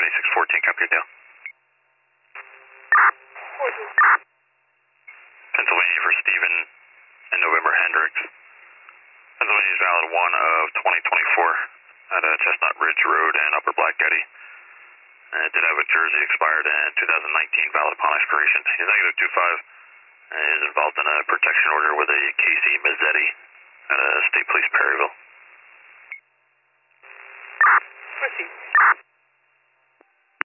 2614, copy your deal. 14. Pennsylvania for Stephen and November Hendricks. Pennsylvania is valid 1 of 2024 at Chestnut Ridge Road and Upper Black Getty. It did have a jersey expired in 2019, valid upon expiration. He's negative 25 and is involved in a protection order with a Casey Mazzetti at State Police Perryville. Proceed.